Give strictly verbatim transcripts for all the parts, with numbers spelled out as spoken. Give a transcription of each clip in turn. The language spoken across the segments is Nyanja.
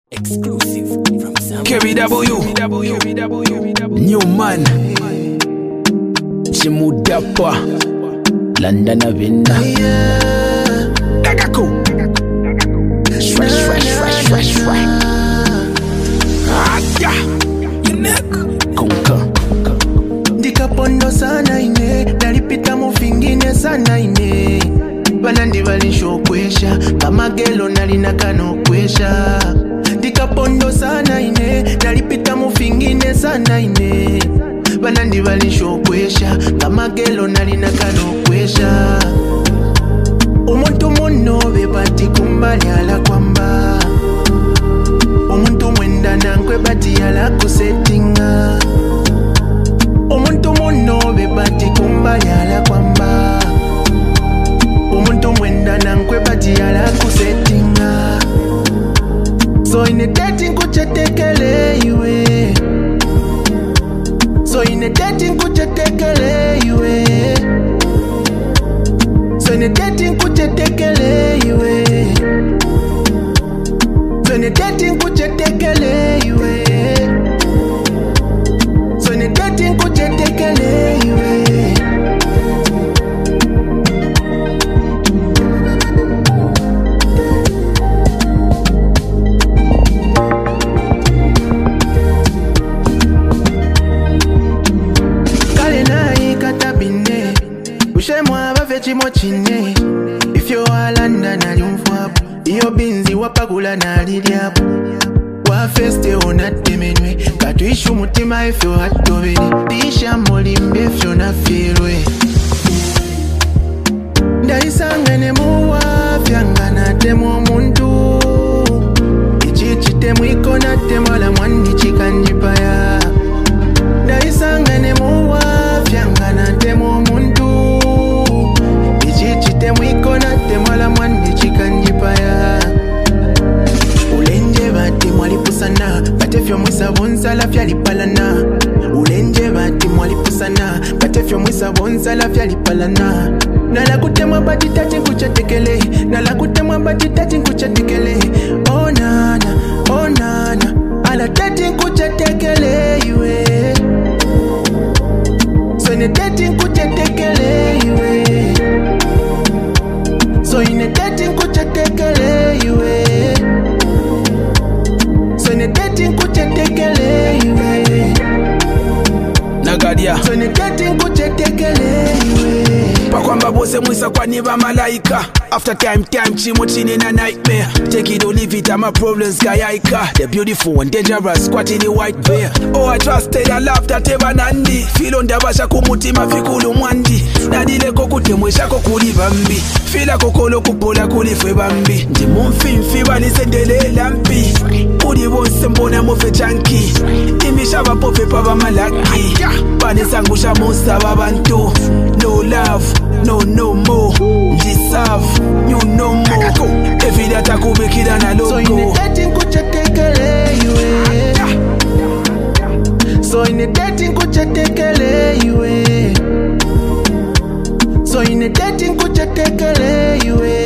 Exclusive from Sam. K B W, New Man, Chimudapa, London Avinda, Dagako, Fresh, fresh, fresh, fresh, fresh. Ah, yeah, Yunek, Konka. Ndikapondo sana ine, nalipita mufingine sana ine. Banandi balisho kwesha, kama gelo nalina kano kwesha. Ndikapondo sana ine, nalipita mufingine sana ine. Banandi balisho kwesha, kama gelo nalina kano kwesha. Umuntu muno bebati kumbali ala kwamba. Umuntu mwenda nankwe bati ala kusetinga. Umuntu muno bebati kumbali ala kwamba. Umuntu mwenda nankwe bati ala kusetinga. So in a dating kuchetekele iwe. So in a dating kuchetekele iwe. So in a dating kuchetekele iwe. So in a dating kuchetekele iwe. So in a dating kuchetekele iwe. Chine. If you are London and you fap, iyo binzi wapagula na lidiapo. Wa feste onate menwe, katuishu mutima if you had to be. Tisha molimbe if you na feelwe. Ndaisangane muwa, fyangana temo muntu. Ichichi temu ikona temo la mwandi chikanjipaya. Ndaisangane muwa, fyangana temo muntu. Temu ikona temu ala mwandi chikanjipaya. Ulenje bati mwalipusana, batefyo mwisa bonsa la fyali palana. Ulenje bati mwalipusana, batefyo mwisa bonsa la fyali palana. Nala kutemwa bati tati nkuchatekele, nala kutemwa bati tati nkuchatekele. Oh nana, oh nana, ala tati nkuchatekele iwe. So ne tati nkuchatekele iwe. So in a dating kuchetekele iwe. So in a dating kuchetekele iwe. Nagadia. So in a dating kuchetekele iwe. Pakwamba bose mwisa kwa niba malaika. After time, time, chimo chini na nightmare. Take it or leave it, I'm a problems gayaika. The beautiful and dangerous, squat in the white bear. Oh, I trusted, I love that ever nandi. Feel on the basha kumutima fikulu mwandi. Nadile kokute mwesha kokuli bambi. Fila kokolo kupola kulifwe bambi. Ndi mumfimfi wali sendele lampi. Udi wonse mbona mofe chanki. Imisha wapofe pava malaki. Bani sangusha monsa babantu. No love, no no more. Deserve, you no more. Every data kubekida na logo. So in a dating kuchetekele iwe. So in a dating kuchetekele iwe. So in a dating kuchetekele iwe.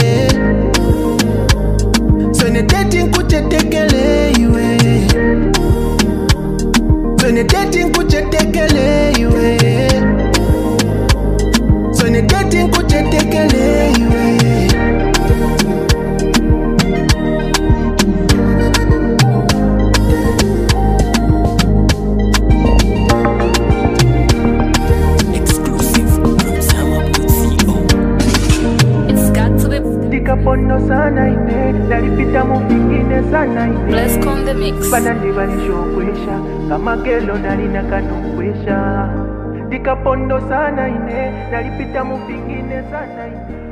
So in a dating kuchetekele iwe. So in a dating kuchetekele iwe. So in a dating kuchetekele iwe. Pondo sana ine, nalipita mufingine sana ine. Bless con the mix. Banandi balisho kwesha, kama gelo nalina kano kwesha. Dikapondo sana ine, nalipita mufingine sana ine.